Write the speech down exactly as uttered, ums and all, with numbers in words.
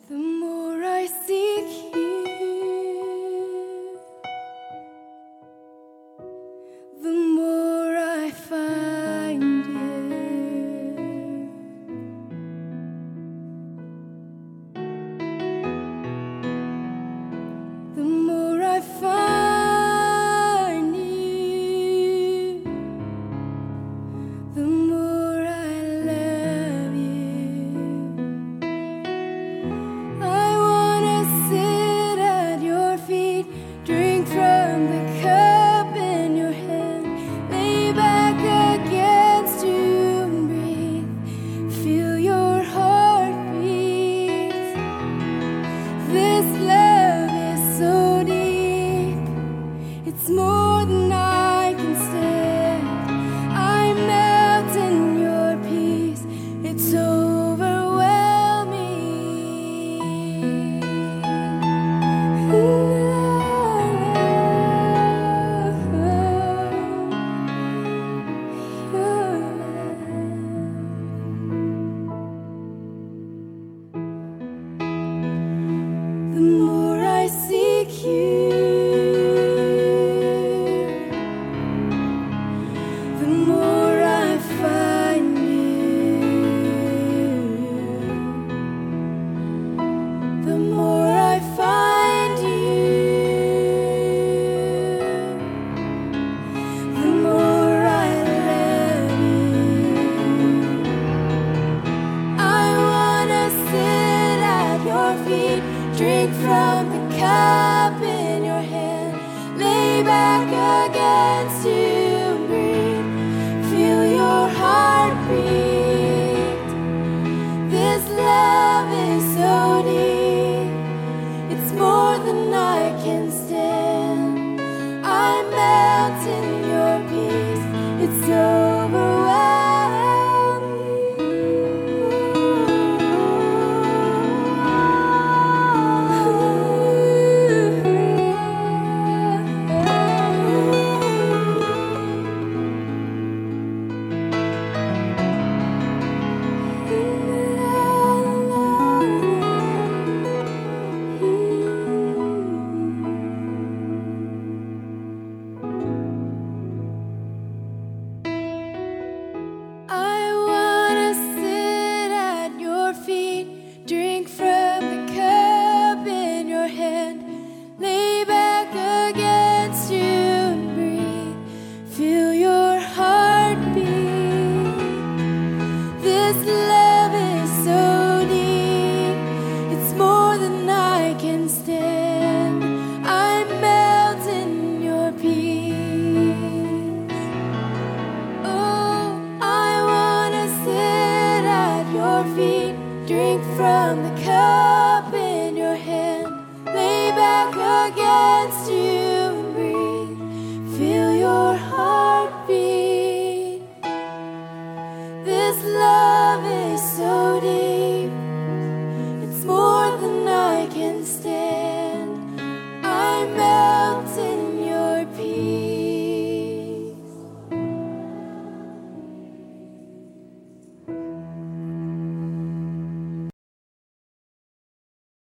The more I seek you, the more I find you. The more I find you, the more I love you. I wanna sit at your feet, drink from the cup in your hand, lay back against you and breathe, feel your heartbeat. This love is so deep, it's more than I can stand. I melt in your peace, it's the more I seek you, the more I find you. The more I find you, the more I love you. I wanna sit at your feet, drink from the cup in your hand, lay back against you and breathe, feel your heartbeat. This love is so deep, it's more than I can stand. I melt in your peace, it's I wanna sit at your feet, drink from the cup in your hand, lay back against you and breathe, feel your heartbeat. This love is so deep, it's more than I can stand. I melt in your peace. Oh, I wanna sit at your feet, drink from the cup in your hand, lay back against you and breathe, feel your heartbeat. This love is so deep.